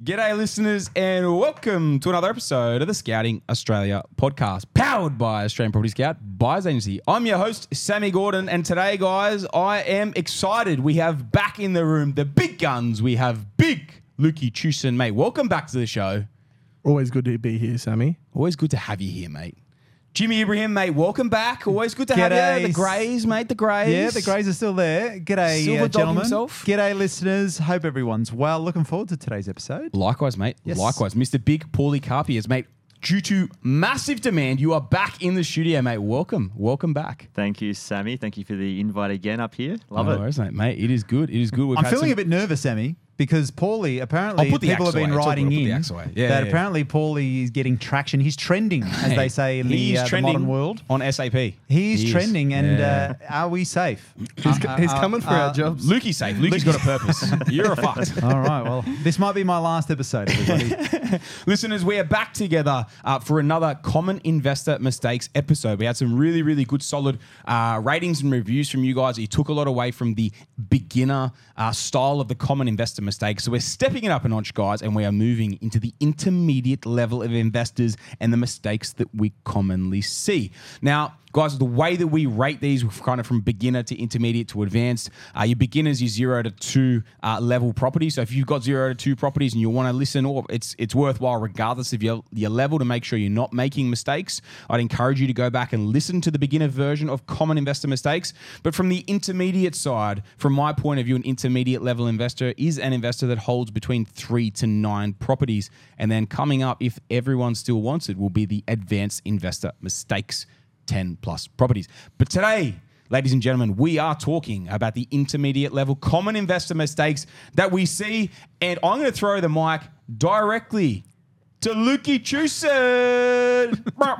G'day, listeners, and welcome to another episode of the Scouting Australia podcast, powered by Australian Property Scout Buyers Agency. I'm your host, Sammy Gordon, and today, guys, I am excited. We have back in the room the big guns. We have big Lukey Chusin, mate. Welcome back to the show. Always good to be here, Sammy. Always good to have you here, mate. Jimmy Ibrahim, mate, welcome back. Always good to have you. The Greys, mate, the Greys. Yeah, the Greys are still there. G'day, Silver Dog gentlemen. himself. G'day, listeners. Hope everyone's well. Looking forward to today's episode. Likewise, mate. Yes. Likewise. Mr. Big Paulie Carpiers, mate. Due to massive demand, you are back in the studio, mate. Welcome. Welcome back. Thank you, Sammy. Thank you for the invite again up here. Love No it. worries, mate. It is good. It is good. I'm feeling a bit nervous, Sammy, because Paulie, apparently, I'll put the people axe have been away. It's all writing good. I'll put the in axe away. Yeah, that yeah. apparently Paulie is getting traction. He's trending, as they say in the modern world. on SAP. He's He is. trending, and Yeah. are we safe? He's coming for our jobs. Lukey's safe. Lukey's got a purpose. You're a fucked. All right, well, this might be my last episode, everybody. Listeners, we are back together for another Common Investor Mistakes episode. We had some really, really good, solid ratings and reviews from you guys. You took a lot away from the beginner style of the Common Investor Mistakes. So we're stepping it up a notch, guys, and we are moving into the intermediate level of investors and the mistakes that we commonly see. Now, guys, the way that we rate these, kind of from beginner to intermediate to advanced, your beginners, your 0 to 2 level properties. So if you've got 0 to 2 properties and you want to listen, or it's worthwhile regardless of your level to make sure you're not making mistakes, I'd encourage you to go back and listen to the beginner version of Common Investor Mistakes. But from the intermediate side, from my point of view, an intermediate level investor is an investor that holds between 3 to 9 properties. And then coming up, if everyone still wants it, will be the advanced investor mistakes. 10 plus properties. But today, ladies and gentlemen, we are talking about the intermediate level common investor mistakes that we see. And I'm going to throw the mic directly to Lukey Chusin.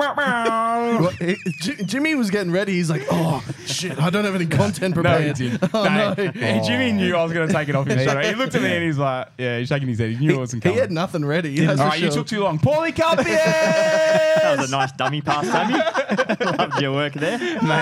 Jimmy was getting ready. He's like, oh, shit, I don't have any content No, prepared. he didn't. Oh, no. Jimmy knew I was going to take it off his shoulder. He looked at me and he's like, yeah, he's shaking his head. He knew it wasn't He coming. had nothing ready. That's All for right, you sure. took too long. Paulie Carpiers! That was a nice dummy pass, Sammy. Loved your work there.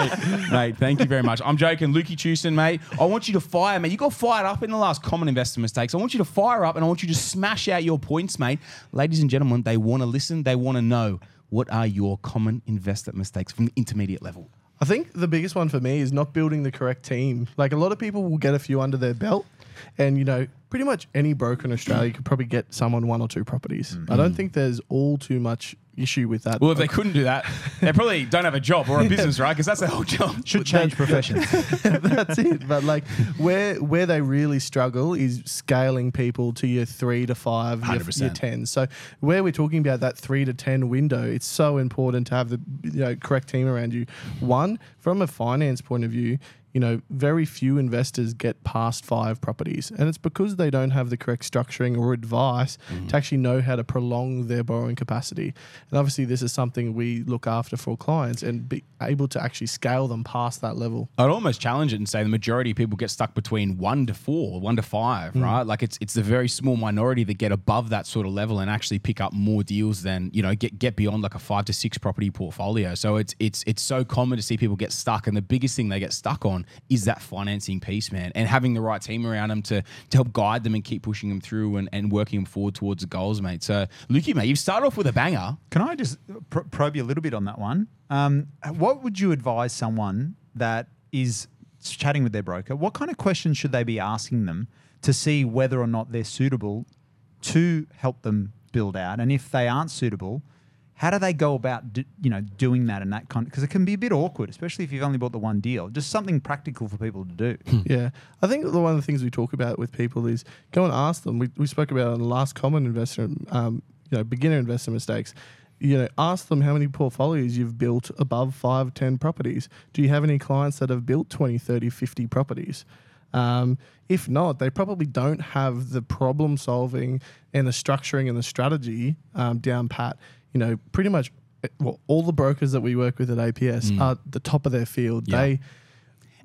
Mate, thank you very much. I'm joking. Lukey Chusin, mate. I want you to fire, mate. You got fired up in the last Common Investor Mistakes. I want you to fire up and I want you to smash out your points, mate. Ladies and gentlemen, they want to listen. They want to know, what are your common investor mistakes from the intermediate level? I think the biggest one for me is not building the correct team. Like, a lot of people will get a few under their belt, and, you know, pretty much any broker in Australia could probably get someone 1 or 2 properties. I don't think there's all too much issue with that. Well, if they couldn't do that, they probably don't have a job or a business, right? Because that's their whole job. Should change professions. That's it. But like where they really struggle is scaling people to your 3 to 5, your 100%. 10. So where we're talking about that 3 to 10 window, it's so important to have the correct team around you. One, from a finance point of view, you know, very few investors get past 5 properties, and it's because they don't have the correct structuring or advice to actually know how to prolong their borrowing capacity. And obviously, this is something we look after for clients and be able to actually scale them past that level. I'd almost challenge it and say the majority of people get stuck between 1 to 4, 1 to 5, right? Like it's the very small minority that get above that sort of level and actually pick up more deals than, you know, get beyond like a 5 to 6 property portfolio. So it's so common to see people get stuck, and the biggest thing they get stuck on is that financing piece, man, and having the right team around them to help guide them and keep pushing them through and working them forward towards the goals, mate. So, Lukey, mate, you've started off with a banger. Can I just probe you a little bit on that one? What would you advise someone that is chatting with their broker? What kind of questions should they be asking them to see whether or not they're suitable to help them build out? And if they aren't suitable, how do they go about doing that in that kind? Because it can be a bit awkward, especially if you've only bought the one deal. Just something practical for people to do. Yeah. I think one of the things we talk about with people is go and ask them. We spoke about it on the last Common Investor, beginner investor mistakes. You know, ask them how many portfolios you've built above 5, 10 properties. Do you have any clients that have built 20, 30, 50 properties? If not, they probably don't have the problem solving and the structuring and the strategy down pat. You know, pretty much all the brokers that we work with at APS are at the top of their field. Yeah.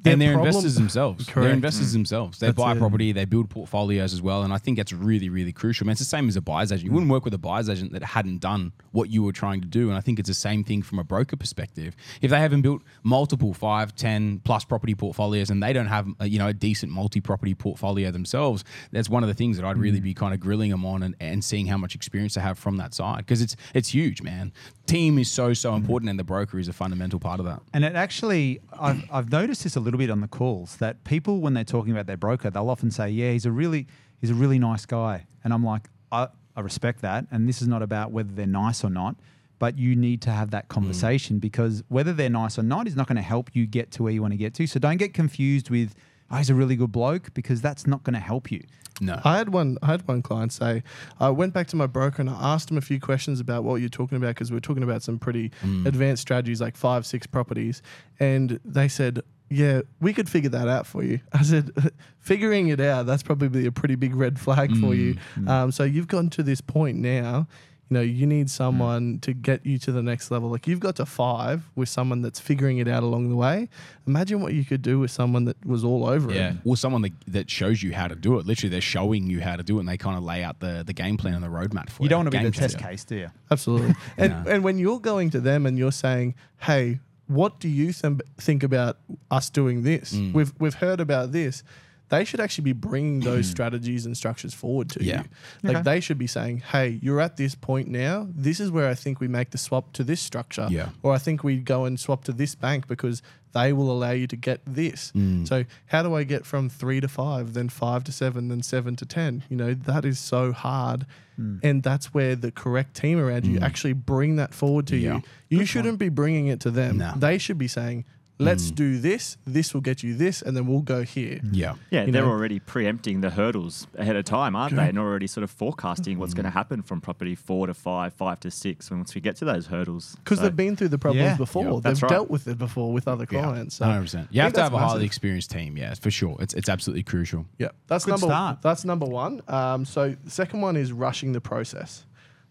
And they're problem- investors themselves. They're Correct. investors themselves. They That's buy it. property, they build portfolios as well. And I think that's really, really crucial. Man, it's the same as a buyer's agent. You wouldn't work with a buyer's agent that hadn't done what you were trying to do. And I think it's the same thing from a broker perspective. If they haven't built multiple 5, 10 plus property portfolios and they don't have a decent multi-property portfolio themselves, that's one of the things that I'd really be kind of grilling them on and seeing how much experience they have from that side. Because it's huge, man. Team is so important, and the broker is a fundamental part of that. And it actually, I've noticed this a little bit on the calls, that people, when they're talking about their broker, they'll often say, yeah, he's a really nice guy. And I'm like, I respect that. And this is not about whether they're nice or not, but you need to have that conversation because whether they're nice or not is not going to help you get to where you want to get to. So don't get confused with, oh, he's a really good bloke, because that's not going to help you. No. I had one client say, I went back to my broker and I asked him a few questions about what you're talking about, because we were talking about some pretty advanced strategies, like 5, 6 properties. And they said, yeah, we could figure that out for you. I said, figuring it out, that's probably a pretty big red flag for you. So you've gotten to this point now. You need someone to get you to the next level. Like, you've got to 5 with someone that's figuring it out along the way. Imagine what you could do with someone that was all over it. Yeah, or someone that shows you how to do it. Literally, they're showing you how to do it, and they kind of lay out the game plan and the roadmap for You don't want to be Game the test changer. case, do you? Absolutely. And when you're going to them and you're saying, hey, what do you think about us doing this? We've heard about this. They should actually be bringing those strategies and structures forward to Yeah. you. Like, Okay. they should be saying, hey, you're at this point now. This is where I think we make the swap to this structure. Yeah. Or I think we go and swap to this bank because they will allow you to get this. So how do I get from 3 to 5, then 5 to 7, then 7 to 10? That is so hard. And that's where the correct team around you actually bring that forward to Yeah. you. You shouldn't be bringing it to them. No. They should be saying, let's do this. This will get you this, and then we'll go here. Yeah. Yeah, You they're know? already preempting the hurdles ahead of time, aren't they? And already sort of forecasting what's going to happen from property 4 to 5, 5 to 6 once we get to those hurdles. Because So- they've been through the problems Yeah. before. Yeah, They've that's right. dealt with it before with other clients. So 100%. You I have think to have a that's highly massive. experienced team. Yeah, for sure. It's absolutely crucial. Yeah, that's Good start. That's number one. So the second one is rushing the process.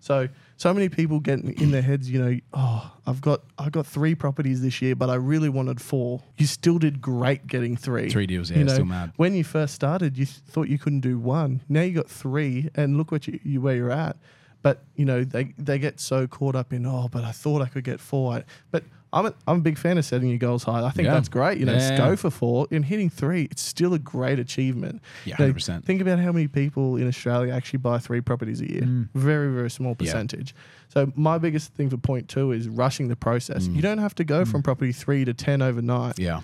So many people get in their heads, I've got 3 properties this year, but I really wanted 4. You still did great getting 3. 3 deals, yeah, still mad. When you first started, you thought you couldn't do 1. Now you got 3, and look what you where you're at. But they get so caught up in, but I thought I could get 4. But I'm a big fan of setting your goals high. I think Yeah. that's great. Just Yeah. go for 4 and hitting 3. It's still a great achievement. Yeah, You know, 100%. Think about how many people in Australia actually buy 3 properties a year. Very, very small percentage. So my biggest thing for point 2 is rushing the process. You don't have to go from property 3 to 10 overnight. Yeah.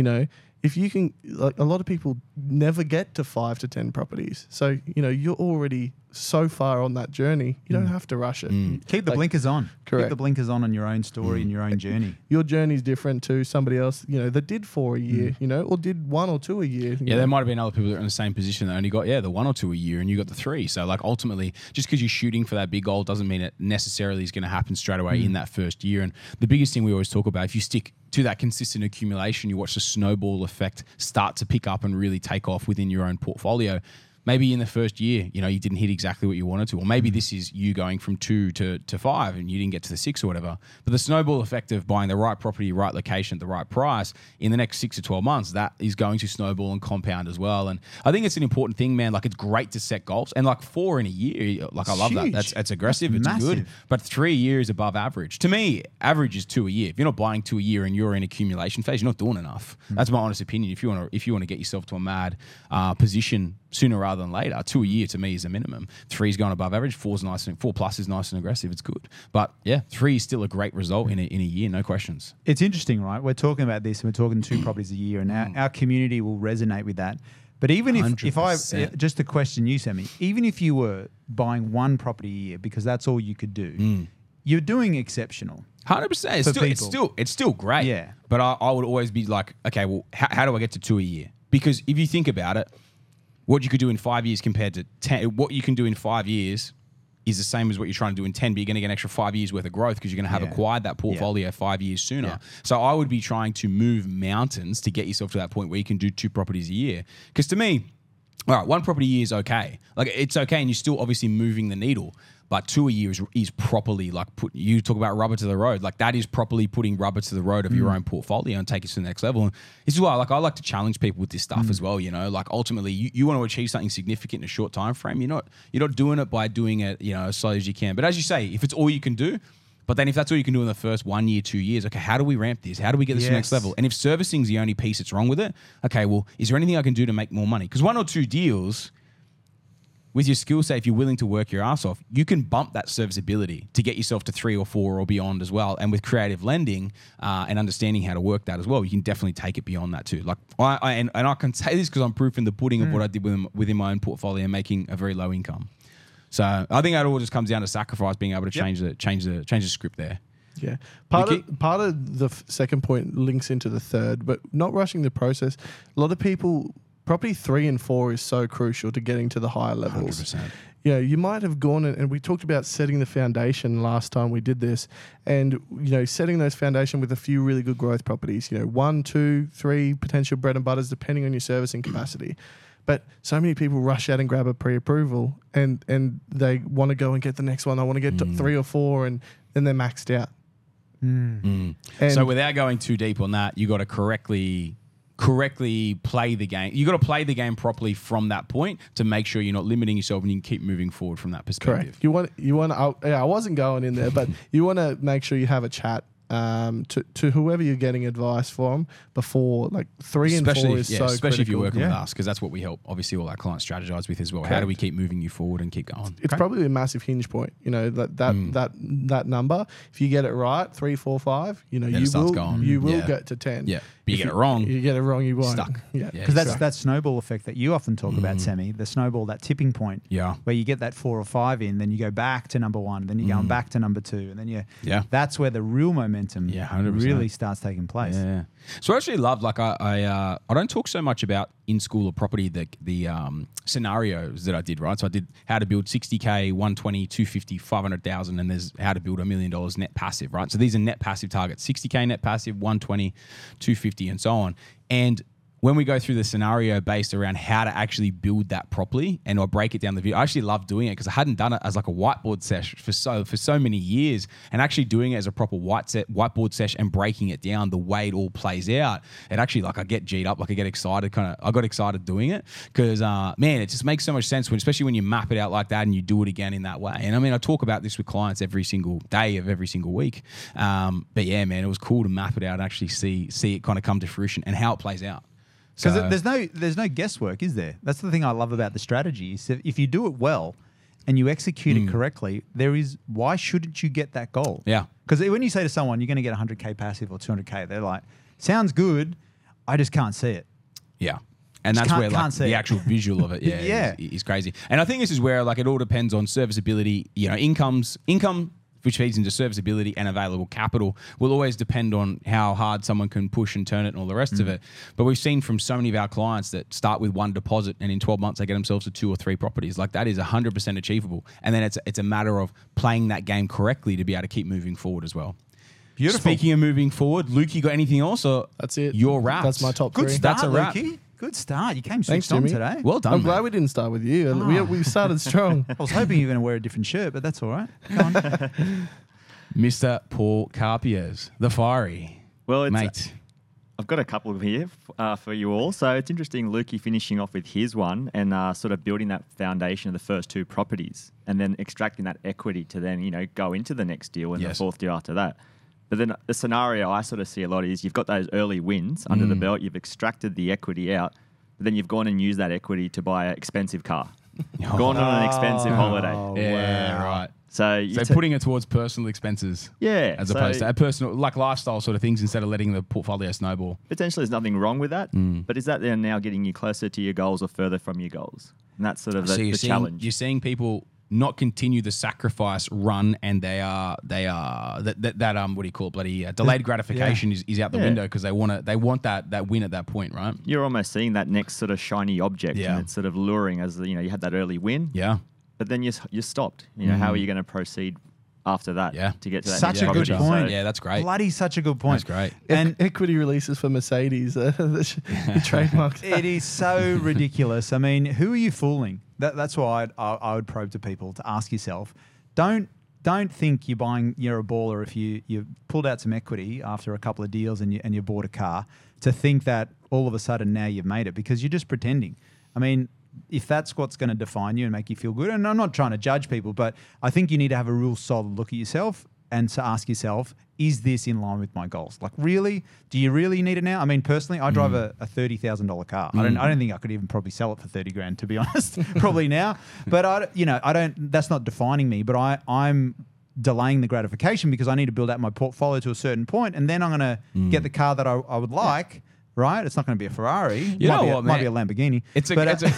If you can, like, a lot of people never get to 5 to 10 properties. So, you're already so far on that journey. You don't have to rush it. Keep the blinkers on. Correct. Keep the blinkers on your own story and your own journey. Your journey's different to somebody else, that did 4 a year, or did 1 or 2 a year. you Yeah, know. there might have been other people that are in the same position that only got the 1 or 2 a year, and you got the 3. So like ultimately, just because you're shooting for that big goal doesn't mean it necessarily is going to happen straight away in that first year. And the biggest thing we always talk about, if you stick to that consistent accumulation, you watch the snowball effect start to pick up and really take off within your own portfolio. Maybe in the first year, you didn't hit exactly what you wanted to, or maybe this is you going from 2 to 5 and you didn't get to the 6 or whatever. But the snowball effect of buying the right property, right location, at the right price in the next 6 to 12 months, that is going to snowball and compound as well. And I think it's an important thing, man. Like, it's great to set goals, and like 4 in a year, like I love that. huge. That's aggressive. That's it's good. massive. But 3 years above average. To me, average is 2 a year. If you're not buying 2 a year and you're in accumulation phase, you're not doing enough. That's my honest opinion. If you want to get yourself to a mad position sooner rather than later, 2 a year to me is a minimum. 3 is going above average. 4 plus is nice and aggressive. It's good. But yeah, 3 is still a great result in a year, no questions. It's interesting, right? We're talking about this and we're talking 2 properties a year, and our community will resonate with that. But even if I, 100%. just the question you sent me, even if you were buying 1 property a year because that's all you could do, you're doing exceptional. 100%. It's still great. Yeah. But I would always be like, okay, well, how do I get to 2 a year? Because if you think about it, what you could do in 5 years compared to 10, what you can do in 5 years is the same as what you're trying to do in 10, but you're going to get an extra 5 years worth of growth because you're going to have acquired that portfolio 5 years sooner. Yeah. So I would be trying to move mountains to get yourself to that point where you can do 2 properties a year. Because to me, all right, one property a year is okay. Like it's okay, and you're still obviously moving the needle. But 2 a year is properly like you talk about rubber to the road. Like that is properly putting rubber to the road of your own portfolio and take it to the next level. And this is why I like to challenge people with this stuff as well. You know, like ultimately you want to achieve something significant in a short time frame. You're not doing it by doing it, you know, as slow as you can. But as you say, if it's all you can do, but then if that's all you can do in the first 1 year, 2 years, okay, how do we ramp this? How do we get this to the next level? And if servicing is the only piece that's wrong with it, okay, well, is there anything I can do to make more money? Because 1 or 2 deals with your skill set, if you're willing to work your ass off, you can bump that serviceability to get yourself to 3 or 4 or beyond as well. And with creative lending and understanding how to work that as well, you can definitely take it beyond that too. Like I can say this because I'm proof in the pudding of what I did within my own portfolio, making a very low income. So I think that all just comes down to sacrifice, being able to change the script there. Yeah, part of the second point links into the third, but not rushing the process. A lot of people, property 3 and 4 is so crucial to getting to the higher levels. 100%. Yeah, you might have gone and we talked about setting the foundation last time we did this, and you know, setting those foundation with a few really good growth properties. You know, 1, 2, 3 potential bread and butters depending on your servicing capacity. But so many people rush out and grab a pre-approval and they want to go and get the next one. I want to get to 3 or 4 and then they're maxed out. So without going too deep on that, you got to correctly play the game. You got to play the game properly from that point to make sure you're not limiting yourself and you can keep moving forward from that perspective. Correct. You want I wasn't going in there, but you want to make sure you have a chat to whoever you're getting advice from before, like 3 and 4 is so especially critical. if you're working with us, because that's what we help obviously all our clients strategize with as well. How do we keep moving you forward and keep going? It's probably a massive hinge point, you know, that number. If you get it right, 3, 4, 5, you know, you will get to 10. Yeah. But you get it wrong. You get it wrong, you won't. Stuck. Yeah. Because that's that snowball effect that you often talk about, Sammy. The snowball, that tipping point. Yeah. Where you get that 4 or 5 in, then you go back to number 1, then you're going back to number 2, and then that's where the real momentum 100%. really starts taking place. Yeah. So I actually love, like I don't talk so much about in school or property, the scenarios that I did, right? So I did how to build 60K, 120, 250, 500,000, and there's how to build $1 million net passive, right? So these are net passive targets, 60K net passive, 120, 250, and so on. And when we go through the scenario based around how to actually build that properly, and I break it down the video, I actually love doing it because I hadn't done it as like a whiteboard session for so many years, and actually doing it as a proper whiteboard session and breaking it down the way it all plays out. It actually, like, I get G'd up, like I get excited, I got excited doing it because man, it just makes so much sense especially when you map it out like that and you do it again in that way. And I mean, I talk about this with clients every single day of every single week. But yeah, man, it was cool to map it out and actually see it kind of come to fruition and how it plays out. Because there's no guesswork, is there? That's the thing I love about the strategy. Is that if you do it well and you execute it correctly, why shouldn't you get that goal? Yeah. Because when you say to someone, you're going to get 100K passive or 200K, they're like, sounds good, I just can't see it. Yeah. And that's where like the actual visual of it is crazy. And I think this is where like it all depends on serviceability. You know, income, which feeds into serviceability and available capital, will always depend on how hard someone can push and turn it and all the rest of it. But we've seen from so many of our clients that start with 1 deposit and in 12 months they get themselves to 2 or 3 properties. Like that is 100% achievable. And then it's a matter of playing that game correctly to be able to keep moving forward as well. Beautiful. Speaking of moving forward, Luke, you got anything else? Or that's it. Your wrap. That's my top 3. Good start, That's a wrap. Lukey. Good start. You came Thanks, switched on Jimmy. today. Well done, I'm glad mate. we didn't start with you. We started strong. I was hoping you were going to wear a different shirt, but that's all right. Go on. Mr. Paul Carpiers, the fiery. Well, mate. I've got a couple here for you all. So it's interesting, Lukey finishing off with his one and sort of building that foundation of the first 2 properties and then extracting that equity to then, you know, go into the next deal and the 4th deal after that. But then the scenario I sort of see a lot is you've got those early wins under the belt, you've extracted the equity out, but then you've gone and used that equity to buy an expensive car. Gone on an expensive holiday. Yeah, right. So putting it towards personal expenses, as opposed to a personal, like lifestyle sort of things, instead of letting the portfolio snowball. Potentially, there's nothing wrong with that, but is that then now getting you closer to your goals or further from your goals? And that's sort of the challenge. You're seeing people not continue the sacrifice run, and they are what do you call it? Bloody delayed gratification is out the window because they want that win at that point, right? You're almost seeing that next sort of shiny object, and it's sort of luring as you had that early win. Yeah. But then you stopped. You know, how are you going to proceed after that Yeah. to get to that Such next a good property. point. So- Yeah, that's great. Bloody such a good point. That's great. And Equity releases for Mercedes, the trademark. it is so ridiculous. I mean, who are you fooling? That's why I would probe to people to ask yourself, don't think you're a baller if you pulled out some equity after a couple of deals and you bought a car, to think that all of a sudden now you've made it, because you're just pretending. I mean, if that's what's going to define you and make you feel good, and I'm not trying to judge people, but I think you need to have a real solid look at yourself and to ask yourself, is this in line with my goals? Like, really? Do you really need it now? I mean, personally, I drive a $30,000 car. I don't think I could even probably sell it for 30 grand, to be honest, probably now. But I don't, that's not defining me, but I'm delaying the gratification because I need to build out my portfolio to a certain point, and then I'm going to get the car that I would like. Right, it's not going to be a Ferrari. You know might what, be a man? Lamborghini. It's a, But, it's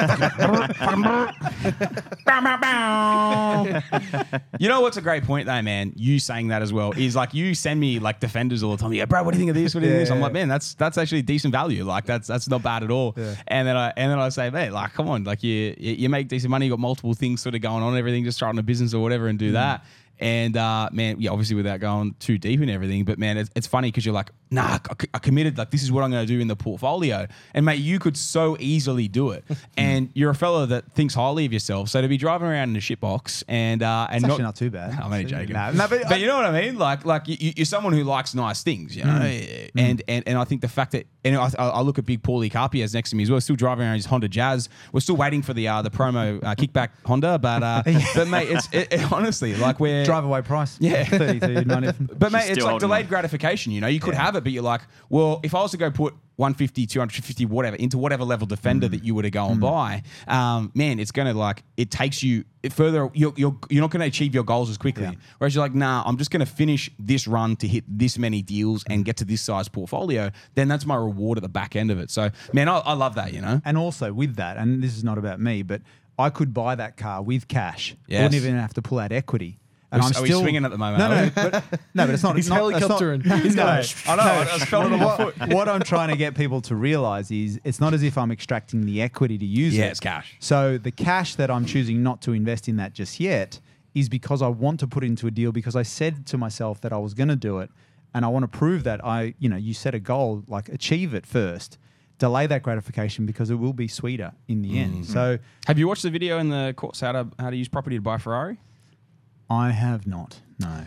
a You know what's a great point though, man? You saying that as well is like, you send me like defenders all the time. Yeah, bro, what do you think of this? What do you think of this? I'm like, man, that's actually decent value. Like that's not bad at all. Yeah. And then I say, man, like, come on, like you make decent money, you got multiple things sort of going on, everything, just starting a business or whatever and do that. And man, yeah, obviously without going too deep in everything, but man, it's funny because you're like, nah, I committed, like this is what I'm going to do in the portfolio. And mate, you could so easily do it. And you're a fellow that thinks highly of yourself. So to be driving around in a shitbox and it's actually not too bad. I'm only joking. No, but you know what I mean? Like you're someone who likes nice things, you know? And I think the fact that, and I look at big Paulie Carpiaz next to me as well, still driving around his Honda Jazz. We're still waiting for the promo kickback Honda, but mate, it's honestly like we're Drive away price. Yeah. 32, 90. But mate, She's it's still like holding delayed on. gratification, you know? You could have it, but you're like, well, if I was to go put 150, 250, whatever, into whatever level defender that you were to go and buy, man, it's going to like, it takes you further. You're not going to achieve your goals as quickly. Yeah. Whereas you're like, nah, I'm just going to finish this run to hit this many deals and get to this size portfolio. Then that's my reward at the back end of it. So, man, I love that, you know? And also with that, and this is not about me, but I could buy that car with cash. I Yes. wouldn't even have to pull out equity. And Are we swinging at the moment? No, are we? but it's not. He's it's not, it's not- helicoptering. He's No, going, I know, I just felt it on my foot. what I'm trying to get people to realize is it's not as if I'm extracting the equity to use Yeah, it. it's cash. So the cash that I'm choosing not to invest in that just yet is because I want to put into a deal, because I said to myself that I was going to do it, and I want to prove that you set a goal, like achieve it first. Delay that gratification because it will be sweeter in the end. So Have you watched the video in the course how to use property to buy a Ferrari? I have not. No.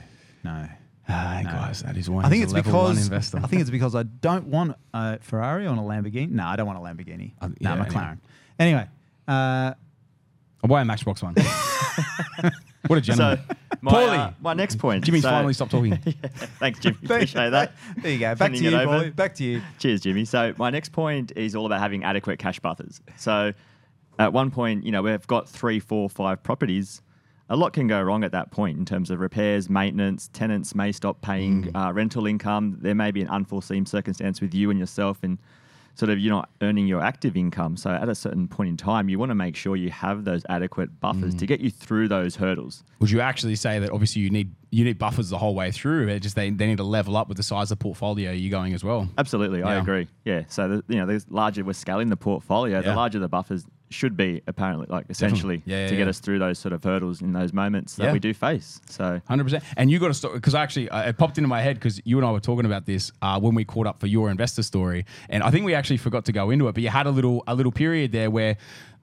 Guys, that is one. I think He's it's a level one because investor. I think it's because I don't want a Ferrari or a Lamborghini. No, I don't want a Lamborghini. yeah, McLaren. Anyway, I'll buy a Matchbox one. What a gentleman. So Paulie. my next point. Jimmy's so- finally stopped talking. Thanks, Jimmy. Appreciate that. there you go. Back to Sending you, it over. boy. Back to you. Cheers, Jimmy. So my next point is all about having adequate cash buffers. So at one point, we've got 3, 4, 5 properties. A lot can go wrong at that point in terms of repairs, maintenance, tenants may stop paying rental income. There may be an unforeseen circumstance with you and yourself, and sort of you're not earning your active income. So at a certain point in time, you want to make sure you have those adequate buffers to get you through those hurdles. Would you actually say that obviously you need buffers the whole way through? It just they need to level up with the size of portfolio you're going as well. Absolutely, I Yeah. agree. Yeah, so the larger we're scaling the portfolio, Yeah. the larger the buffers should be, apparently, like essentially, Yeah, to get yeah. us through those sort of hurdles in those moments that Yeah. we do face. So 100%. And you got to start, because actually it popped into my head because you and I were talking about this when we caught up for your investor story, and I think we actually forgot to go into it. But you had a little period there where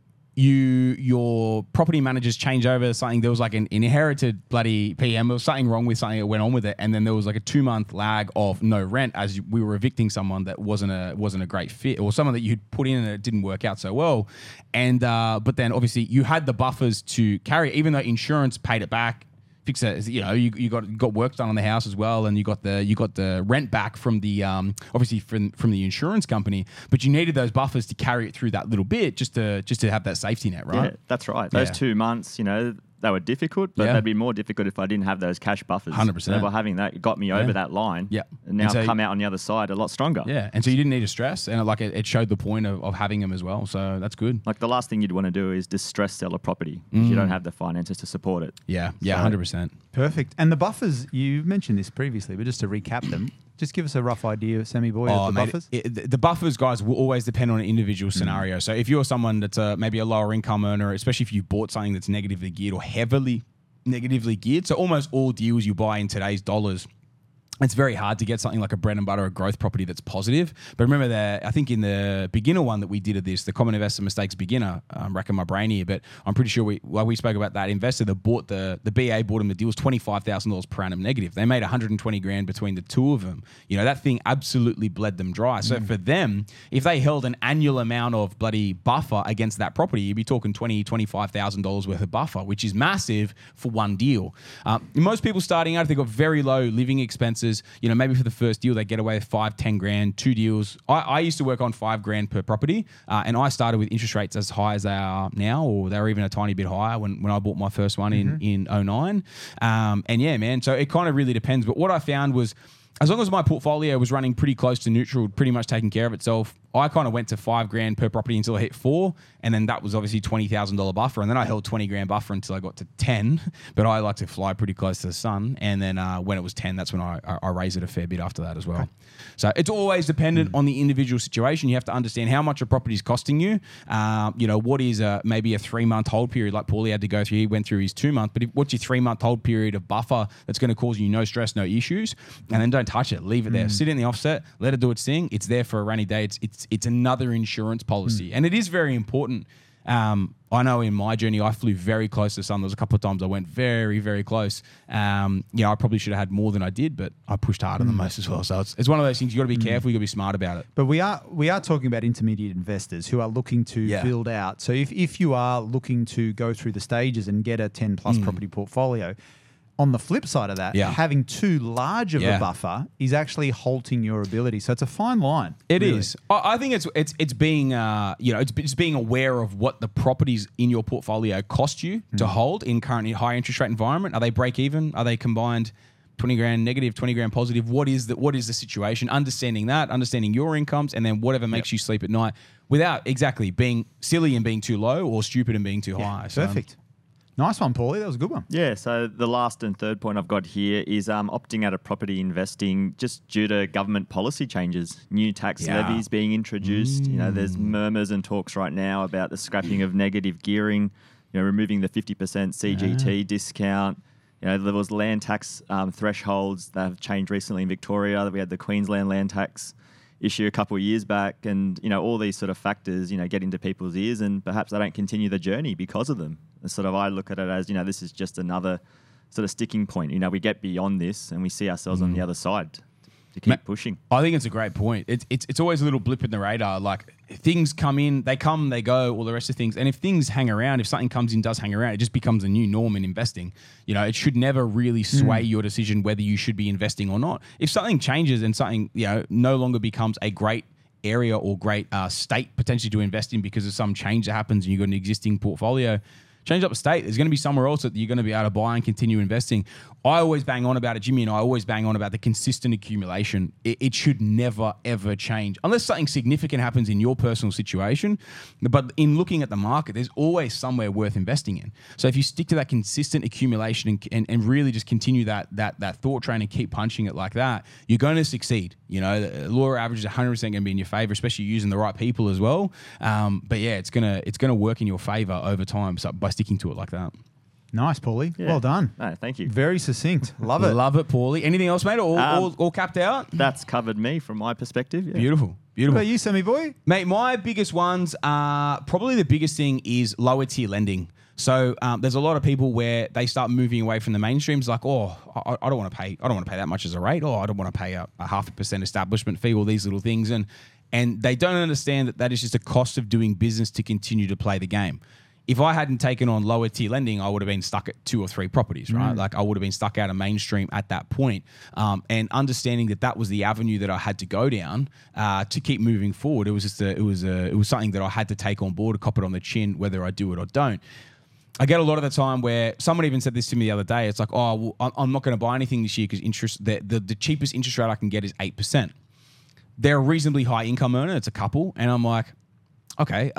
your property managers change over something. There was like an inherited bloody PM. There was something wrong with something that went on with it, and then there was like a 2-month lag of no rent as we were evicting someone that wasn't a great fit, or someone that you'd put in and it didn't work out so well. And but then obviously you had the buffers to carry, even though insurance paid it back. Fix it. You got work done on the house as well, and you got the rent back from the obviously from the insurance company. But you needed those buffers to carry it through that little bit, just to have that safety net, right? yeah, that's right. Those Yeah. 2 months, they were difficult, but Yeah. they'd be more difficult if I didn't have those cash buffers. 100%. So by having that, it got me over that line. Yeah. And now And so- I've come out on the other side a lot stronger. Yeah, and so you didn't need to stress, and it showed the point of having them as well. So that's good. Like the last thing you'd want to do is distress sell a property if you don't have the finances to support it. Yeah, So- 100%. Perfect. And the buffers, you mentioned this previously, but just to recap them, just give us a rough idea, Sammy Boy, of the mate, buffers. the buffers, guys, will always depend on an individual scenario. So if you're someone that's maybe a lower income earner, especially if you bought something that's negatively geared or heavily negatively geared. So almost all deals you buy in today's dollars, it's very hard to get something like a bread and butter, a growth property that's positive. But remember that I think in the beginner one that we did of this, the Common Investor Mistakes beginner, I'm racking my brain here, but I'm pretty sure we spoke about that investor that bought the BA bought him the deal was $25,000 per annum negative. They made 120 grand between the two of them. You know, that thing absolutely bled them dry. So for them, if they held an annual amount of bloody buffer against that property, you'd be talking $25,000 worth of buffer, which is massive for one deal. Most people starting out, if they've got very low living expenses, you know, maybe for the first deal, they get away with 5-10 grand, 2 deals. I used to work on 5 grand per property, and I started with interest rates as high as they are now, or they were even a tiny bit higher when I bought my first one in 09. And yeah, man, so it kind of really depends. But what I found was, as long as my portfolio was running pretty close to neutral, pretty much taking care of itself, I kind of went to 5 grand per property until I hit 4. And then that was obviously $20,000 buffer. And then I held 20 grand buffer until I got to 10. But I like to fly pretty close to the sun. And then when it was 10, that's when I raised it a fair bit after that as well. Okay. So it's always dependent on the individual situation. You have to understand how much a property is costing you. You know, what is maybe a 3-month hold period like Paulie had to go through. He went through his 2-month. But what's your 3-month hold period of buffer that's going to cause you no stress, no issues? And then don't touch it. Leave it there. Sit in the offset. Let it do its thing. It's there for a rainy day. It's another insurance policy. And it is very important. I know in my journey, I flew very close to the sun. There was a couple of times I went very, very close. You know, I probably should have had more than I did, but I pushed harder than most as well. So it's one of those things. You got to be careful. You got to be smart about it. But we are talking about intermediate investors who are looking to build out. So if you are looking to go through the stages and get a 10 plus property portfolio, on the flip side of that, having too large of a buffer is actually halting your ability. So it's a fine line. It is. I think it's being it's being aware of what the properties in your portfolio cost you to hold in currently high interest rate environment. Are they break even? Are they combined 20 grand negative, 20 grand positive? What is the situation? Understanding that, understanding your incomes, and then whatever makes you sleep at night without exactly being silly and being too low or stupid and being too high. Perfect. Nice one, Paulie. That was a good one. Yeah, so the last and third point I've got here is opting out of property investing just due to government policy changes, new tax levies being introduced. You know, there's murmurs and talks right now about the scrapping of negative gearing, you know, removing the 50% CGT discount. You know, there was land tax thresholds that have changed recently in Victoria. We had the Queensland land tax issue a couple of years back, and you know, all these sort of factors, you know, get into people's ears, and perhaps they don't continue the journey because of them. And sort of I look at it as, you know, this is just another sort of sticking point. You know, we get beyond this and we see ourselves on the other side to keep pushing. I think it's a great point. It's always a little blip in the radar. Like things come in, they come, they go, all the rest of things. And if things hang around, if something comes in, does hang around, it just becomes a new norm in investing. You know, it should never really sway your decision whether you should be investing or not. If something changes and something, you know, no longer becomes a great area or great state potentially to invest in because of some change that happens and you've got an existing portfolio, change up a state. There's going to be somewhere else that you're going to be able to buy and continue investing. I always bang on about it. Jimmy and I always bang on about the consistent accumulation. It should never, ever change unless something significant happens in your personal situation. But in looking at the market, there's always somewhere worth investing in. So if you stick to that consistent accumulation and really just continue that thought train and keep punching it like that, you're going to succeed. You know, the law of averages is 100% going to be in your favor, especially using the right people as well. But yeah, it's gonna work in your favor over time. So by sticking to it like that. Nice, Paulie. Yeah. Well done. No, thank you. Very succinct. Love it. Love it, Paulie. Anything else, mate? All capped out? That's covered me from my perspective. Yeah. Beautiful. What about you, Sammy boy? Mate, my biggest ones are probably the biggest thing is lower tier lending. So there's a lot of people where they start moving away from the mainstream. It's like, oh, I don't want to pay that much as a rate. Oh, I don't want to pay a 0.5% establishment fee, all these little things. And they don't understand that is just a cost of doing business to continue to play the game. If I hadn't taken on lower tier lending, I would have been stuck at 2 or 3 properties, right? Like I would have been stuck out of mainstream at that point. And understanding that was the avenue that I had to go down to keep moving forward. It was just it was something that I had to take on board, cop it on the chin, whether I do it or don't. I get a lot of the time where someone even said this to me the other day. It's like, oh, well, I'm not going to buy anything this year because the cheapest interest rate I can get is 8%. They're a reasonably high income earner. It's a couple, and I'm like, okay.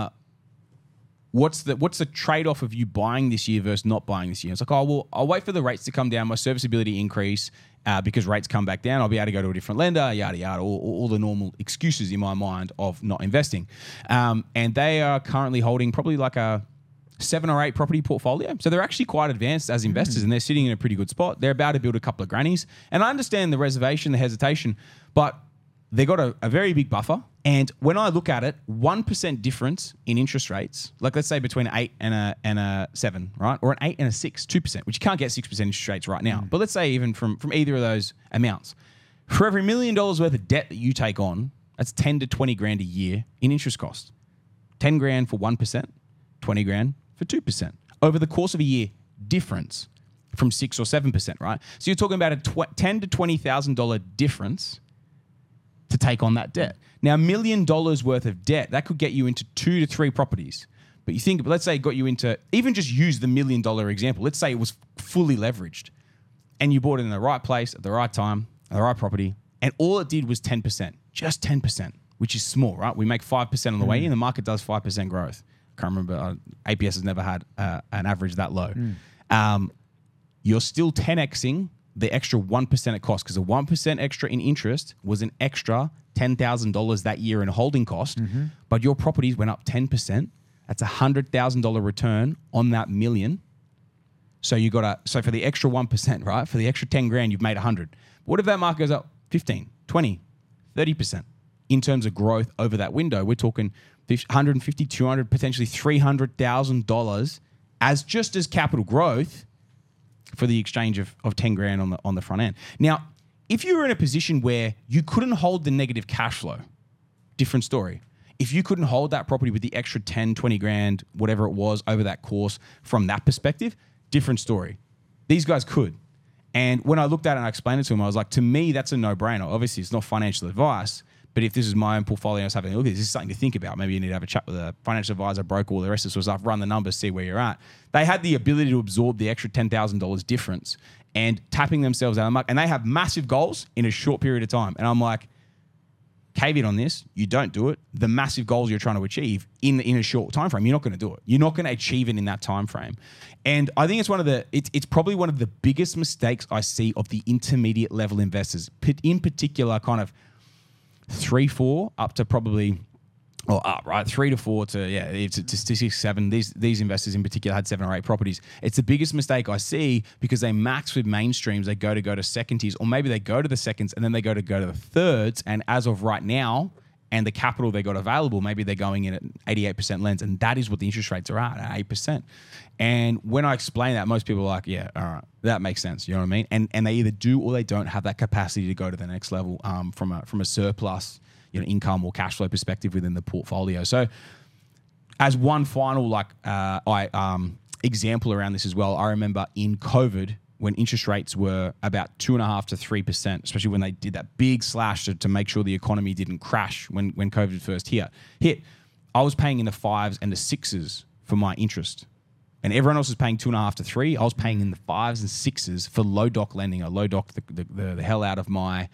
What's the trade-off of you buying this year versus not buying this year? It's like, oh, well, I'll wait for the rates to come down, my serviceability increase because rates come back down. I'll be able to go to a different lender, yada, yada, all the normal excuses in my mind of not investing. And they are currently holding probably like a 7 or 8 property portfolio. So they're actually quite advanced as investors and they're sitting in a pretty good spot. They're about to build a couple of grannies. And I understand the reservation, the hesitation, but they got a very big buffer. And when I look at it, 1% difference in interest rates, like let's say between 8 and a 7, right? Or an 8 and a 6, 2%, which you can't get 6% interest rates right now. But let's say even from either of those amounts, for every $1 million worth of debt that you take on, that's 10 to 20 grand a year in interest cost. 10 grand for 1%, 20 grand for 2%. Over the course of a year, difference from 6 or 7%, right? So you're talking about a $10,000 to $20,000 difference to take on that debt. Now, $1 million worth of debt, that could get you into 2 to 3 properties. But you think, let's say it got you into, even just use the $1 million example. Let's say it was fully leveraged and you bought it in the right place at the right time, at the right property, and all it did was 10%, just 10%, which is small, right? We make 5% on the way in. The market does 5% growth. Can't remember. APS has never had an average that low. You're still 10xing the extra 1% it costs because the 1% extra in interest was an extra $10,000 that year in holding cost, but your properties went up 10%. That's $100,000 return on that million. So you got so for the extra 1%, right? For the extra 10 grand, you've made 100. What if that market goes up 15, 20, 30% in terms of growth over that window? We're talking 150, 200, potentially $300,000 as capital growth for the exchange of 10 grand on the front end. Now, if you were in a position where you couldn't hold the negative cash flow, different story. If you couldn't hold that property with the extra 10, 20 grand, whatever it was over that course from that perspective, different story. These guys could. And when I looked at it and I explained it to them, I was like, to me, that's a no-brainer. Obviously, it's not financial advice, but if this is my own portfolio, I was having a look at this is something to think about. Maybe you need to have a chat with a financial advisor, broker, all the rest of this sort of stuff, run the numbers, see where you're at. They had the ability to absorb the extra $10,000 difference and tapping themselves out of the market. And they have massive goals in a short period of time. And I'm like, caveat on this, you don't do it. The massive goals you're trying to achieve in a short time frame, you're not going to do it. You're not going to achieve it in that time frame. And I think it's probably one of the biggest mistakes I see of the intermediate level investors, in particular kind of 3, 4 up to probably, or up, right? 3 to 4 to, it's to 6, 7. These investors in particular had 7 or 8 properties. It's the biggest mistake I see because they max with mainstreams. They go to second tiers, or maybe they go to the seconds and then they go to the thirds. And as of right now, and the capital they got available, maybe they're going in at 88% lens. And that is what the interest rates are at 8%. And when I explain that, most people are like, yeah, all right, that makes sense. You know what I mean? And they either do or they don't have that capacity to go to the next level from a surplus, income or cash flow perspective within the portfolio. So as one final example around this as well, I remember in COVID when interest rates were about 2.5% to 3%, especially when they did that big slash to make sure the economy didn't crash when COVID first hit, I was paying in the 5s and the 6s for my interest. And everyone else was paying 2.5% to 3%. I was paying in the 5s and 6s for low doc lending. I low docked the hell out of my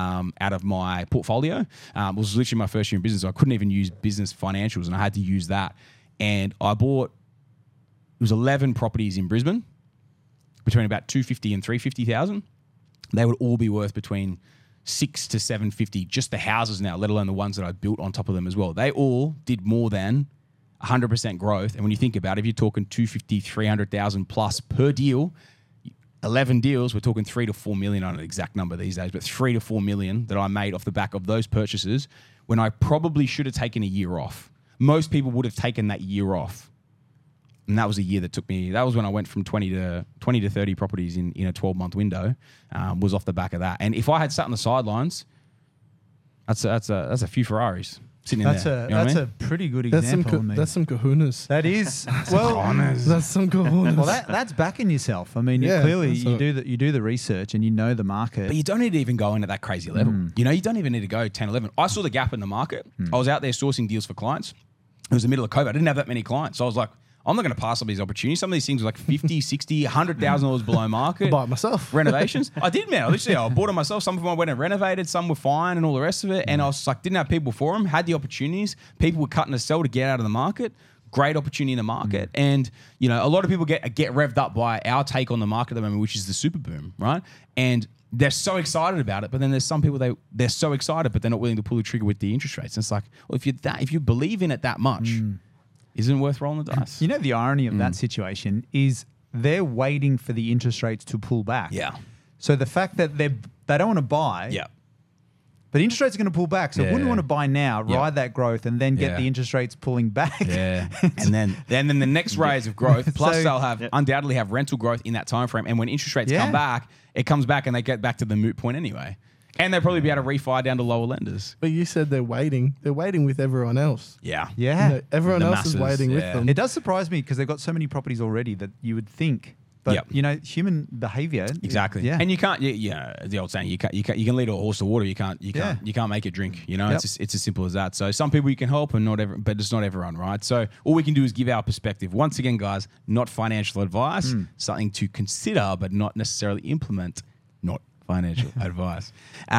portfolio. It was literally my first year in business. So I couldn't even use business financials, and I had to use that. And I bought, it was 11 properties in Brisbane between about 250 and 350,000. They would all be worth between 6 to 750. Just the houses now, let alone the ones that I built on top of them as well. They all did more than 100% growth. And when you think about it, if you're talking 250, 300,000 plus per deal, 11 deals, we're talking 3 to 4 million on an exact number these days, but 3 to 4 million that I made off the back of those purchases when I probably should have taken a year off. Most people would have taken that year off. And that was a year that took me, that was when I went from 20 to 30 properties in a 12-month window, was off the back of that. And if I had sat on the sidelines, that's a few Ferraris. That's a pretty good example. That's some kahunas. That is. That's some kahunas. Well, that's backing yourself. I mean, you do the research and you know the market. But you don't need to even go in at that crazy level. You don't even need to go 10, 11. I saw the gap in the market. I was out there sourcing deals for clients. It was the middle of COVID. I didn't have that many clients. So I was like, I'm not going to pass up these opportunities. Some of these things were like $50, $60, $100,000 below market. I bought it myself. Renovations. I did, man. I bought it myself. Some of them I went and renovated. Some were fine and all the rest of it. And I was like, didn't have people for them. Had the opportunities. People were cutting a sell to get out of the market. Great opportunity in the market. And, a lot of people get revved up by our take on the market at the moment, which is the super boom, right? And they're so excited about it. But then there's some people, they're so excited, but they're not willing to pull the trigger with the interest rates. And it's like, well, if you believe in it that much, isn't worth rolling the dice. You know, the irony of that situation is they're waiting for the interest rates to pull back. Yeah. So the fact that they don't want to buy, Yeah. but interest rates are going to pull back. So Yeah. wouldn't want to buy now, Yeah. ride that growth, and then get Yeah. the interest rates pulling back. Yeah, and then the next raise of growth. Plus, So- they'll have undoubtedly have rental growth in that time frame. And when interest rates Yeah. come back, it comes back, and they get back to the moot point anyway. And they'll probably be able to refi down to lower lenders. But you said they're waiting. They're waiting with everyone else. Yeah, Yeah. You know, everyone The else masses, is waiting yeah. with them. It does surprise me because they've got so many properties already that you would think. But, Yep. you know, human behavior. exactly. Yeah. And you can't. Yeah, the old saying, you can lead a horse to water. You can't make it drink. You know, Yep. it's as simple as that. So some people you can help, and but it's not everyone, right? So all we can do is give our perspective. Once again, guys, not financial advice, something to consider, but not necessarily implement. Not financial advice.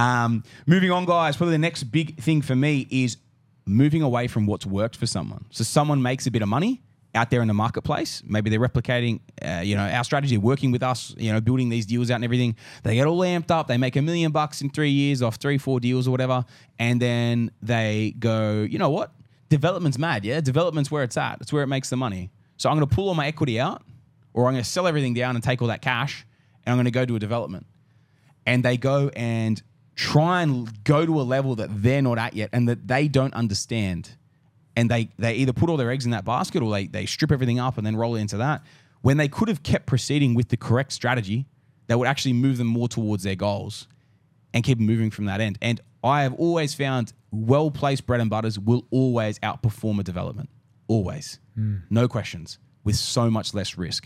Moving on, guys. Probably the next big thing for me is moving away from what's worked for someone. So someone makes a bit of money out there in the marketplace. Maybe they're replicating, our strategy, working with us, building these deals out and everything. They get all amped up. They make $1 million in 3 years off 3-4 deals or whatever. And then they go, you know what? Development's mad. Yeah. Development's where it's at. It's where it makes the money. So I'm going to pull all my equity out, or I'm going to sell everything down and take all that cash, and I'm going to go do a development. And they go and try and go to a level that they're not at yet and that they don't understand. And they either put all their eggs in that basket, or they strip everything up and then roll it into that, when they could have kept proceeding with the correct strategy that would actually move them more towards their goals and keep moving from that end. And I have always found well-placed bread and butters will always outperform a development. Always. No questions. With so much less risk.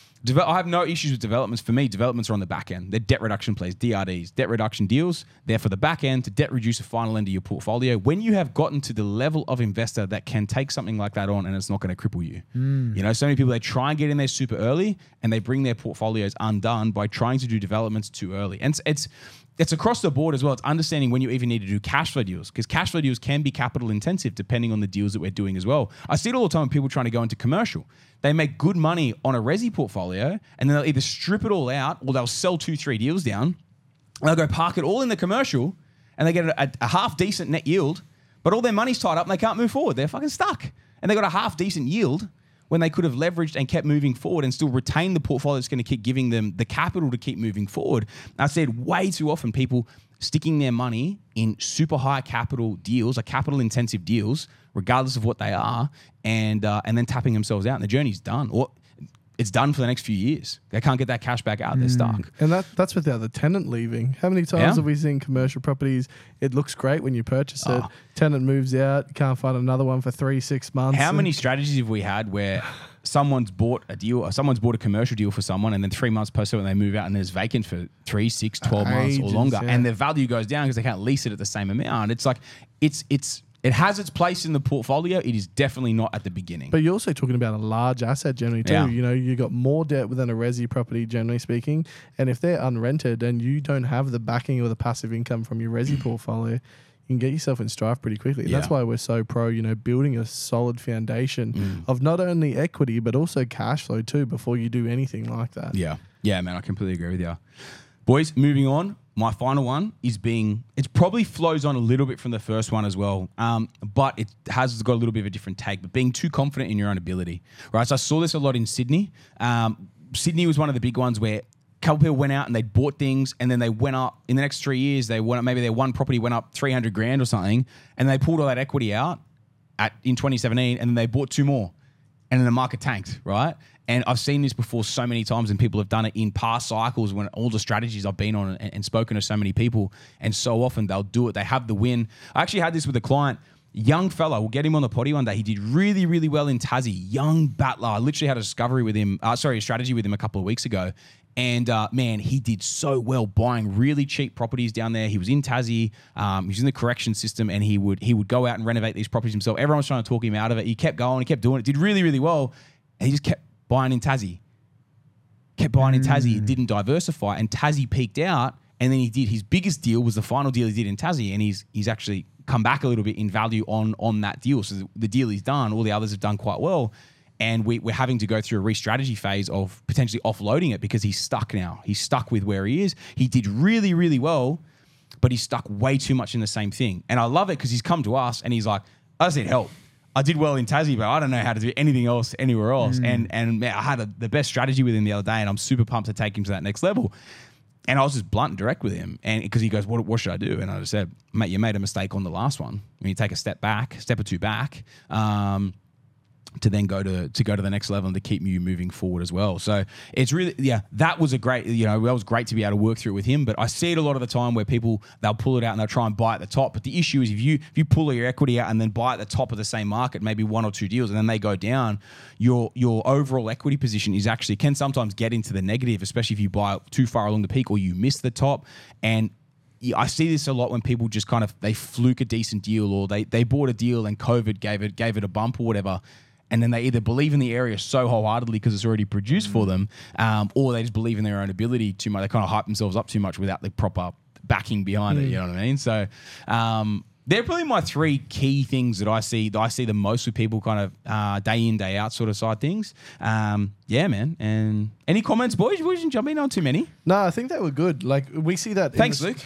I have no issues with developments. For me, developments are on the back end. They're debt reduction plays, DRDs, debt reduction deals. They're for the back end to debt reduce the final end of your portfolio. When you have gotten to the level of investor that can take something like that on and it's not going to cripple you. So many people, they try and get in there super early and they bring their portfolios undone by trying to do developments too early. And it's across the board as well. It's understanding when you even need to do cash flow deals, because cash flow deals can be capital intensive depending on the deals that we're doing as well. I see it all the time with people trying to go into commercial. They make good money on a resi portfolio and then they'll either strip it all out or they'll sell 2-3 deals down. And they'll go park it all in the commercial and they get a half decent net yield, but all their money's tied up and they can't move forward. They're fucking stuck. And they got a half decent yield when they could have leveraged and kept moving forward and still retain the portfolio that's going to keep giving them the capital to keep moving forward. I said way too often people sticking their money in super high capital deals, or capital intensive deals, regardless of what they are, and then tapping themselves out and the journey's done. Or it's done for the next few years. They can't get that cash back out. They're stuck. And that's without the tenant leaving. How many times Yeah. have we seen commercial properties? It looks great when you purchase it. Oh. Tenant moves out. You can't find another one for 3-6 months. How many strategies have we had where someone's bought a deal, or someone's bought a commercial deal for someone, and then 3 months post it when they move out and it's vacant for 3, 6, 12 months or Ages, longer, yeah. and their value goes down because they can't lease it at the same amount. It's like it has its place in the portfolio. It is definitely not at the beginning. But you're also talking about a large asset generally too. Yeah. You got more debt within a resi property generally speaking. And if they're unrented and you don't have the backing or the passive income from your resi portfolio, you can get yourself in strife pretty quickly. Yeah. That's why we're so pro, building a solid foundation of not only equity but also cash flow too before you do anything like that. Yeah, man, I completely agree with you. Boys, moving on. My final one is it probably flows on a little bit from the first one as well, but it has got a little bit of a different take, but being too confident in your own ability, right? So I saw this a lot in Sydney. Sydney was one of the big ones where a couple people went out and they bought things and then they went up in the next 3 years. They went up, maybe their one property went up 300 grand or something, and they pulled all that equity out in 2017, and then they bought 2 more, and then the market tanked, right? And I've seen this before so many times, and people have done it in past cycles when all the strategies I've been on and spoken to so many people, and so often they'll do it. They have the win. I actually had this with a client, young fella. We'll get him on the potty one day. He did really, really well in Tassie. Young battler. I literally had a strategy with him a couple of weeks ago. And man, he did so well buying really cheap properties down there. He was in Tassie. He was in the correction system, and he would go out and renovate these properties himself. Everyone was trying to talk him out of it. He kept going. He kept doing it. Did really, really well. And he just kept buying in Tassie. It didn't diversify, and Tassie peaked out. And then he did his biggest deal was the final deal he did in Tassie, and he's actually come back a little bit in value on that deal. So the deal he's done, all the others have done quite well. And we're having to go through a re-strategy phase of potentially offloading it because he's stuck now. He's stuck with where he is. He did really, really well, but he's stuck way too much in the same thing. And I love it because he's come to us and he's like, I just need help. I did well in Tassie, but I don't know how to do anything else anywhere else. And man, I had the best strategy with him the other day, and I'm super pumped to take him to that next level. And I was just blunt and direct with him, and because he goes, what should I do? And I just said, mate, you made a mistake on the last one. When you take a step or two back, to then go to the next level and to keep you moving forward as well. So it's really, that was great to be able to work through it with him. But I see it a lot of the time where people, they'll pull it out and they'll try and buy at the top. But the issue is if you pull your equity out and then buy at the top of the same market, maybe one or two deals, and then they go down, your overall equity position can sometimes get into the negative, especially if you buy too far along the peak or you miss the top. And I see this a lot when people just kind of, they fluke a decent deal, or they bought a deal and COVID gave it a bump or whatever. And then they either believe in the area so wholeheartedly because it's already produced for them, or they just believe in their own ability too much. They kind of hype themselves up too much without the proper backing behind it. You know what I mean? So they're probably my three key things that I see the most with people kind of day in, day out sort of side things. Yeah, man. And any comments, boys? We didn't jump in on too many. No, I think they were good. Like, we see that. Thanks, Luke.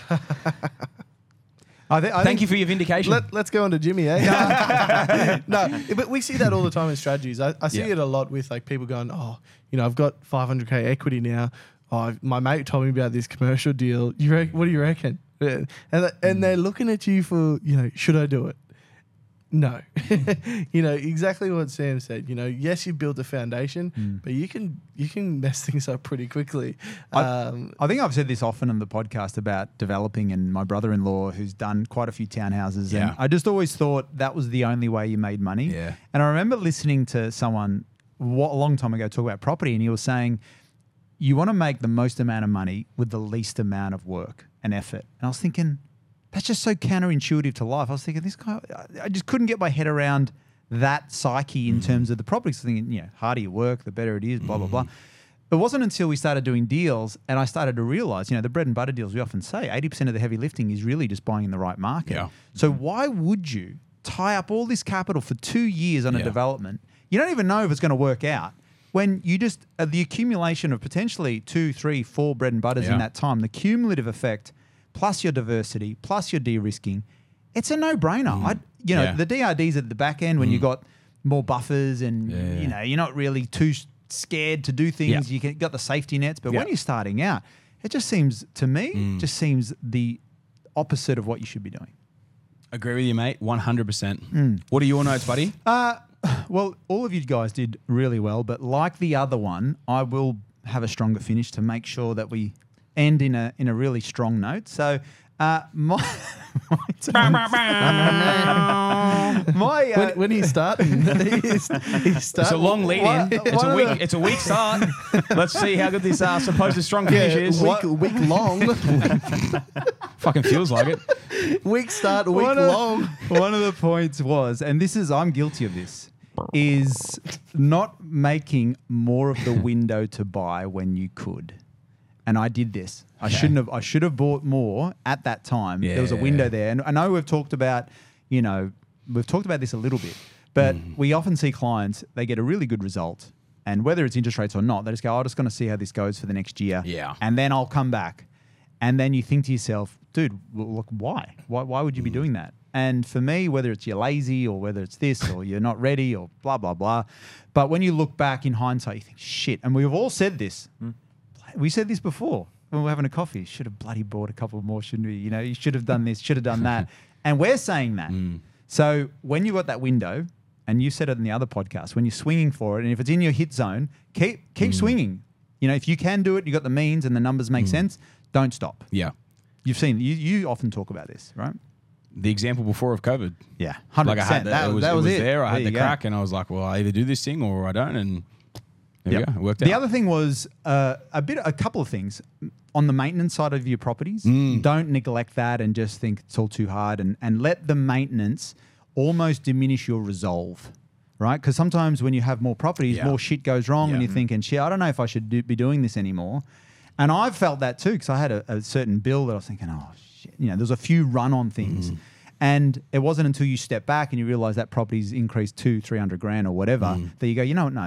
Thank you for your vindication. Let's go on to Jimmy, eh? No, but we see that all the time in strategies. I see it a lot with like people going, oh, I've got 500K equity now. Oh, my mate told me about this commercial deal. What do you reckon? And they're looking at you for, should I do it? No. Exactly what Sam said. Yes, you built a foundation, but you can mess things up pretty quickly. I think I've said this often on the podcast about developing, and my brother-in-law who's done quite a few townhouses. Yeah. And I just always thought that was the only way you made money. Yeah. And I remember listening to someone a long time ago talk about property, and he was saying, you want to make the most amount of money with the least amount of work and effort. And I was thinking, that's just so counterintuitive to life. I was thinking, this guy, I just couldn't get my head around that psyche in terms of the property. So thinking, harder you work, the better it is, blah, blah, blah. It wasn't until we started doing deals and I started to realize, the bread and butter deals, we often say 80% of the heavy lifting is really just buying in the right market. Yeah. So why would you tie up all this capital for 2 years on a development? You don't even know if it's going to work out. When you just, the accumulation of potentially 2, 3, 4 bread and butters in that time, the cumulative effect, plus your diversity, plus your de-risking, it's a no-brainer. The DRDs at the back end when you got more buffers and you're not really too scared to do things. You got the safety nets, but when you're starting out, it just seems to me the opposite of what you should be doing. Agree with you, mate. 100%. What are your notes, buddy? Well, all of you guys did really well, but like the other one, I will have a stronger finish to make sure that we end in a really strong note. So when he's starting, it's a long lead in. It's a weak start. Let's see how good this supposed strong finish is. Week long. Fucking feels like it. Week start, week long. One of the points was, and I'm guilty of this, is not making more of the window to buy when you could. And I did this. I should have bought more at that time. There was a window there. And I know we've talked about this a little bit, but we often see clients, they get a really good result. And whether it's interest rates or not, they just go, I'm just going to see how this goes for the next year. Yeah. And then I'll come back. And then you think to yourself, dude, look, why? Why would you be doing that? And for me, whether it's you're lazy or whether it's this or you're not ready or blah, blah, blah. But when you look back in hindsight, you think, shit. And we've all said this. We said this before when we were having a coffee. Should have bloody bought a couple more, shouldn't we? You should have done this, should have done that. And we're saying that. So when you got that window, and you said it in the other podcast, when you're swinging for it, and if it's in your hit zone, keep swinging. If you can do it, you got the means and the numbers make sense, don't stop. Yeah. You've seen, you often talk about this, right? The example before of COVID. Yeah, 100%. Like I had that was it. There. I had the go. crack, and I was like, well, I either do this thing or I don't. And there we go. It worked out. The other thing was a couple of things. On the maintenance side of your properties, don't neglect that and just think it's all too hard and let the maintenance almost diminish your resolve, right? Because sometimes when you have more properties, more shit goes wrong and you're thinking, shit, I don't know if I should be doing this anymore. And I've felt that too because I had a certain bill that I was thinking, oh, shit. There's a few run-on things. And it wasn't until you step back and you realize that property's increased $200,000-300,000 or whatever that you go, no,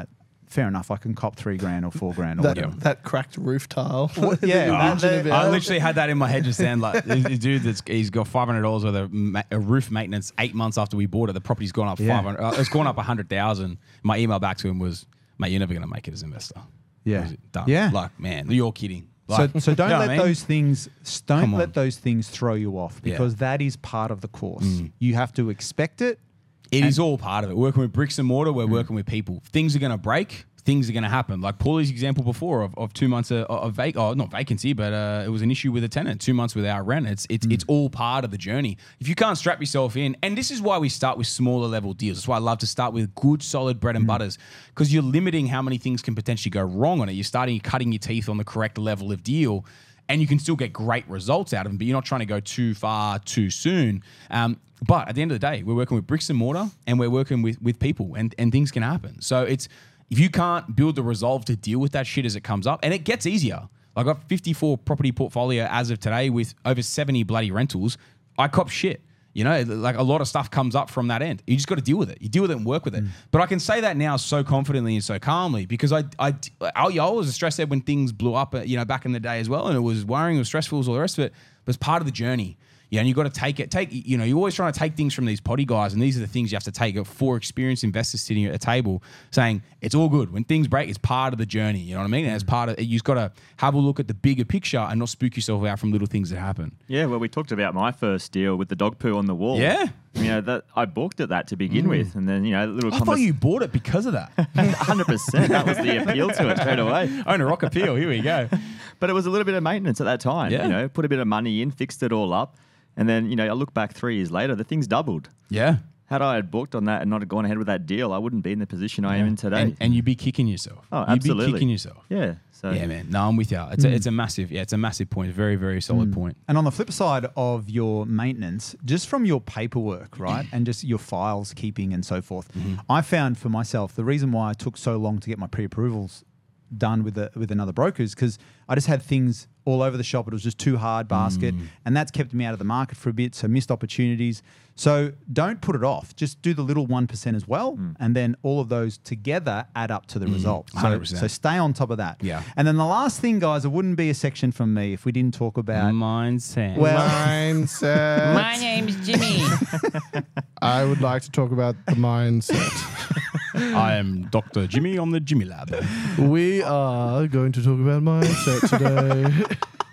fair enough. I can cop $3,000 or $4,000 or whatever. That cracked roof tile. Yeah, I literally had that in my head just then. Like, this dude he's got $500 worth of roof maintenance 8 months after we bought it. The property's gone up Yeah. 500. It's gone up 100,000. My email back to him was, "Mate, you're never going to make it as an investor." Yeah. That was it. Done. Yeah. Like, man, you're kidding. So, Like, so don't you know let what I mean? those things Come don't on. let those things throw you off, Yeah. because that is part of the course. You have to expect it. It is all part of it. Working with bricks and mortar, we're working with people. Things are going to break. Things are going to happen. Like Paulie's example before of 2 months of not vacancy, but it was an issue with a tenant. 2 months without rent. It's all part of the journey. If you can't strap yourself in, and this is why we start with smaller level deals. That's why I love to start with good, solid bread and butters, because you're limiting how many things can potentially go wrong on it. You're cutting your teeth on the correct level of deal, and you can still get great results out of them, but you're not trying to go too far too soon. But at the end of the day, we're working with bricks and mortar, and we're working with people, and things can happen. So if you can't build the resolve to deal with that shit as it comes up, and it gets easier. I got 54 property portfolio as of today with over 70 bloody rentals. I cop shit. You know, like a lot of stuff comes up from that end. You just got to deal with it. You deal with it and work with it. But I can say that now so confidently and so calmly because I was a stress head when things blew up, back in the day as well. And it was worrying, it was stressful, it was all the rest of it. But it's part of the journey. Yeah, and you got to you're always trying to take things from these potty guys, and these are the things you have to take. You've got 4 experienced investors sitting at a table saying it's all good. When things break, it's part of the journey. You know what I mean? And as part of it, you've got to have a look at the bigger picture and not spook yourself out from little things that happen. Yeah, well, we talked about my first deal with the dog poo on the wall. Yeah. That I balked at that to begin with, and then little. I thought you bought it because of that. 100%. That was the appeal to it straight away. Own a rock appeal. Here we go. But it was a little bit of maintenance at that time. Yeah. Put a bit of money in, fixed it all up, and then I look back 3 years later, the thing's doubled. Yeah. Had I had booked on that and not gone ahead with that deal, I wouldn't be in the position I am in today. And you'd be kicking yourself. Oh, You'd absolutely. be kicking yourself. Yeah. So Yeah, man. No, I'm with you. It's a massive point. Very, very solid point. And on the flip side of your maintenance, just from your paperwork, right, and just your files keeping and so forth, I found for myself the reason why I took so long to get my pre-approvals done with another broker is because I just had things all over the shop. It was just too hard basket, and that's kept me out of the market for a bit. So missed opportunities. So don't put it off. Just do the little 1% as well, and then all of those together add up to the result. 100%. So stay on top of that. Yeah. And then the last thing, guys, it wouldn't be a section from me if we didn't talk about Mindset. Well- Mindset. My name's Jimmy. I would like to talk about the mindset. I am Dr. Jimmy on the Jimmy Lab. We are going to talk about mindset today.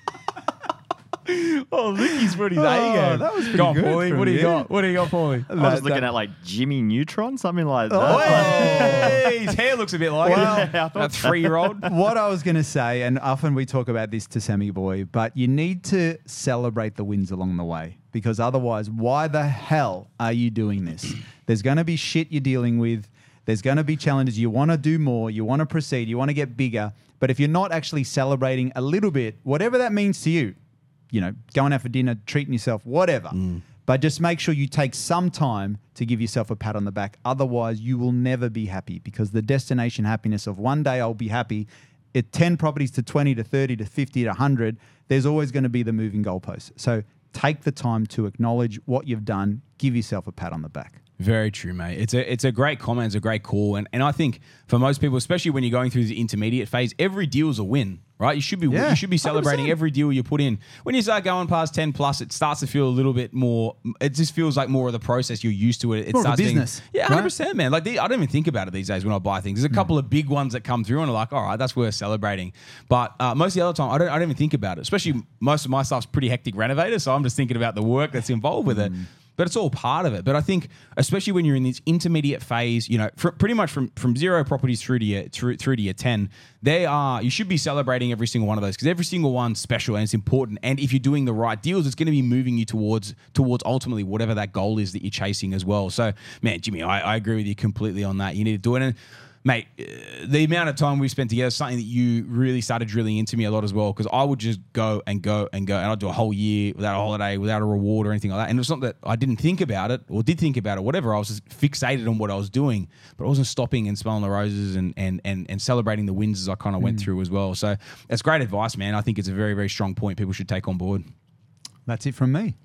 Oh, Lucky's pretty that was pretty Go on, good Paulie. from What do you you. got? What do you got, Paulie? I was looking at like Jimmy Neutron, something like that. Oh, hey, his hair looks a bit like Well, it. That 3-year-old. What I was going to say, and often we talk about this to Sammy Boy, but you need to celebrate the wins along the way, because otherwise, why the hell are you doing this? There's going to be shit you're dealing with. There's going to be challenges. You want to do more. You want to proceed. You want to get bigger. But if you're not actually celebrating a little bit, whatever that means to you, going out for dinner, treating yourself, whatever. But just make sure you take some time to give yourself a pat on the back. Otherwise, you will never be happy, because the destination happiness of one day I'll be happy, at 10 properties to 20 to 30 to 50 to 100, there's always going to be the moving goalpost. So take the time to acknowledge what you've done. Give yourself a pat on the back. Very true, mate. It's a great comment. It's a great call. And I think for most people, especially when you're going through the intermediate phase, every deal is a win, right? You should be celebrating 100%. every deal you put in. When you start going past 10 plus, it starts to feel a little bit more, it just feels like more of the process. You're used to it. It More of a starts being- business, Yeah, 100%, man. Like I don't even think about it these days when I buy things. There's a couple of big ones that come through and are like, all right, that's worth celebrating. But most of the other time, I don't even think about it. Especially most of my stuff's pretty hectic renovator, so I'm just thinking about the work that's involved with it. But it's all part of it. But I think, especially when you're in this intermediate phase, pretty much from 0 properties through to your 10, you should be celebrating every single one of those, because every single one's special and it's important. And if you're doing the right deals, it's going to be moving you towards ultimately whatever that goal is that you're chasing as well. So, man, Jimmy, I agree with you completely on that. You need to do it. And mate, the amount of time we spent together is something that you really started drilling into me a lot as well, because I would just go and go and go, and I'd do a whole year without a holiday, without a reward or anything like that. And it's not that I didn't think about it or did think about it, whatever. I was just fixated on what I was doing, but I wasn't stopping and smelling the roses and celebrating the wins as I kind of went through as well. So that's great advice, man. I think it's a very, very strong point people should take on board. That's it from me.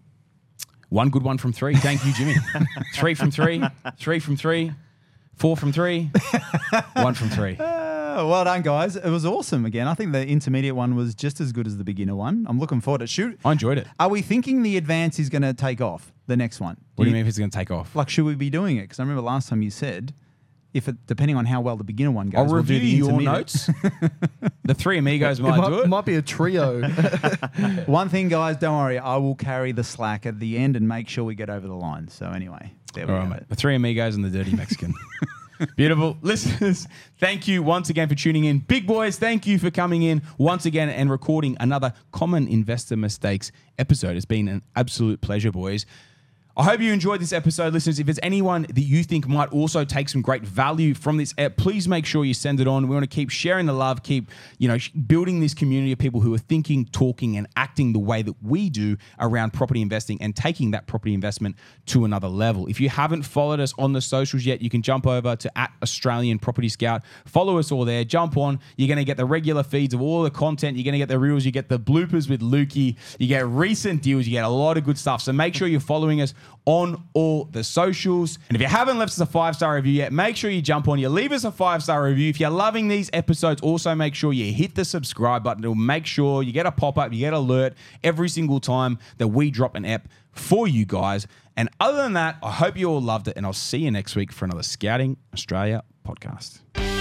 1 good one from 3. Thank you, Jimmy. 3 from 3. 3 from 3. 4 from 3. 1 from 3. Well done, guys. It was awesome again. I think the intermediate one was just as good as the beginner one. I'm looking forward to it. I enjoyed it. Are we thinking the advance is going to take off, the next one? What do you mean if it's going to take off? Like, should we be doing it? Because I remember last time you said, depending on how well the beginner one goes, I'll we'll review do the your intermediate. notes. The three amigos might do It it. might be a trio. One thing, guys, don't worry. I will carry the slack at the end and make sure we get over the line. So anyway, there we All right, go. mate. The three amigos and the dirty Mexican. Beautiful. Listeners, thank you once again for tuning in. Big boys, thank you for coming in once again and recording another Common Investor Mistakes episode. It's been an absolute pleasure, boys. I hope you enjoyed this episode, listeners. If there's anyone that you think might also take some great value from this app, please make sure you send it on. We want to keep sharing the love, keep building this community of people who are thinking, talking, and acting the way that we do around property investing and taking that property investment to another level. If you haven't followed us on the socials yet, you can jump over to @Australian Property Scout. Follow us all there. Jump on. You're going to get the regular feeds of all the content. You're going to get the reels. You get the bloopers with Lukey. You get recent deals. You get a lot of good stuff. So make sure you're following us on all the socials. And if you haven't left us a 5-star review yet, make sure you jump on. You leave us a 5-star review. If you're loving these episodes, also make sure you hit the subscribe button. It'll make sure you get a pop-up, you get alert every single time that we drop an app for you guys. And other than that, I hope you all loved it, and I'll see you next week for another Scouting Australia podcast.